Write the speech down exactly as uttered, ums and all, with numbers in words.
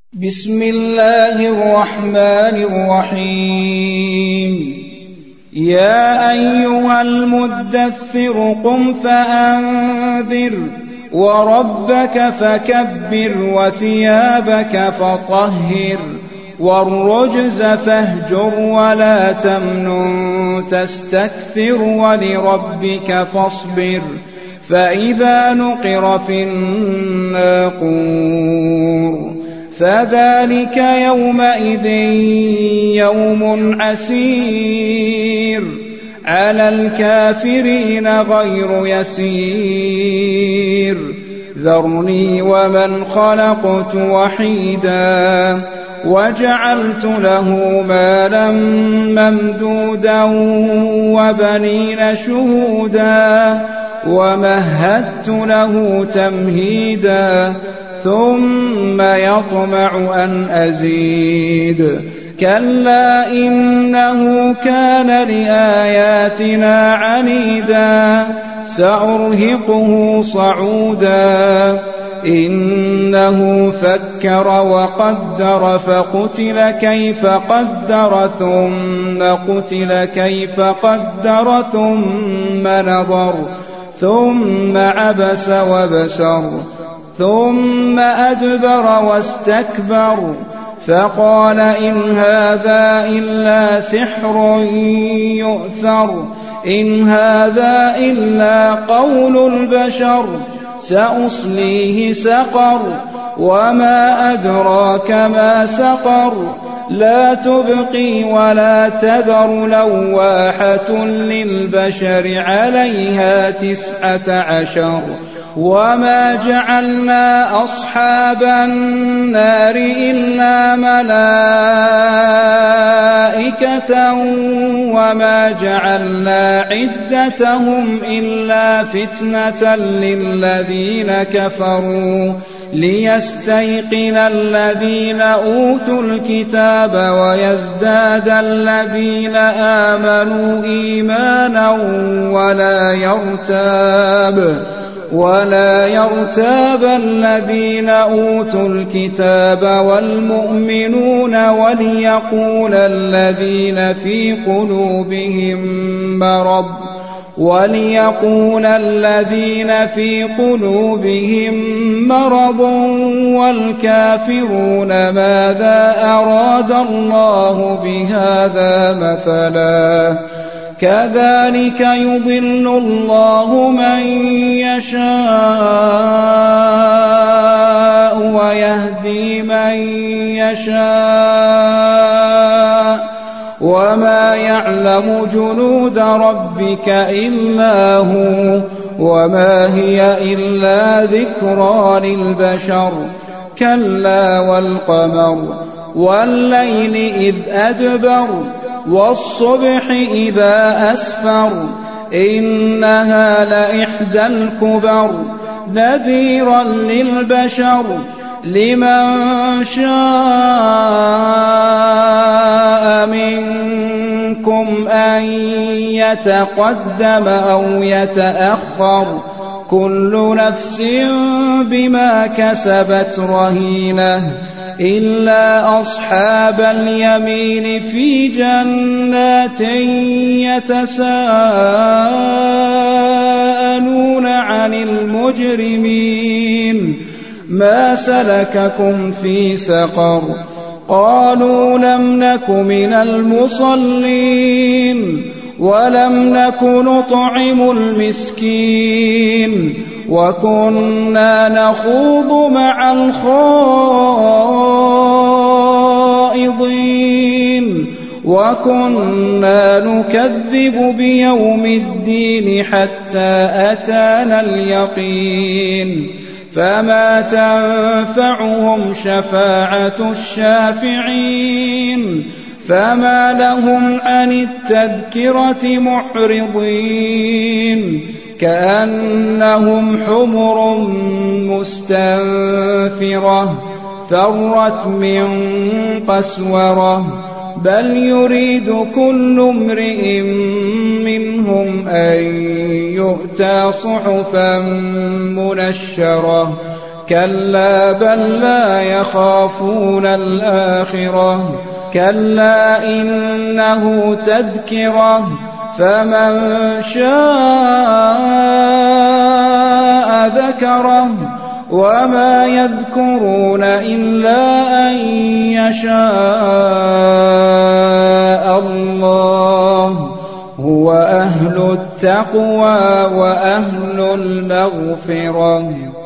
بسم الله الرحمن الرحيم يا أيها المدثر قم فأنذر وربك فكبر وثيابك فطهر والرجز فاهجر ولا تمنن تستكثر ولربك فاصبر فإذا نقر في الناقور فذلك يومئذ يوم عسير على الكافرين غير يسير ذرني ومن خلقت وحيدا وجعلت له مالا ممدودا وبنين شهودا ومهدت له تمهيدا ثم يطمع أن أزيد كلا إنه كان لآياتنا عنيدا سأرهقه صعودا إنه فكر وقدر فقتل كيف قدر ثم قتل كيف قدر ثم نظر ثم عبس وبسر ثم أدبر واستكبر فقال إن هذا إلا سحر يؤثر إن هذا إلا قول البشر سأصليه سقر وما أدراك ما سقر لا تبقي ولا تذر لواحة للبشر عليها تسعة عشر وما جعلنا أصحاب النار إلا ملائكة وما جعلنا عدتهم إلا فتنة للذين كفروا ليستيقن الذين أوتوا الكتاب ويزداد الذين آمنوا إيمانا ولا يرتاب ولا يرتاب الذين أوتوا الكتاب والمؤمنون وليقول الذين في قلوبهم مرض وليقول الذين في قلوبهم مرض والكافرون ماذا أراد الله بهذا مثلا كذلك يضل الله من يشاء ويهدي من يشاء وما يعلم جنود ربك إلا هو وما هي إلا ذكرى للبشر كلا والقمر والليل إذ أدبر والصبح إذا أسفر إنها لإحدى الكبر نذيرا للبشر لمن شاء منكم أن يتقدم أو يتأخر كل نفس بما كسبت رهينة إلا أصحاب اليمين في جنات يتساءلون عن المجرمين ما سلككم في سقر قالوا لم نك من المصلين ولم نك نطعم المسكين وكنا نخوض مع الخائضين وكنا نكذب بيوم الدين حتى أتانا اليقين فما تنفعهم شفاعة الشافعين فما لهم عن التذكرة معرضين كأنهم حمر مستنفرة فرت من قسورة بل يريد كل امرئ منهم أن يؤتى صحفا منشرة كلا بل لا يخافون الآخرة كلا إنه تذكرة فمن شاء ذكره وما يذكرون إلا أن يشاء الله هو أهل التقوى وأهل المغفرة.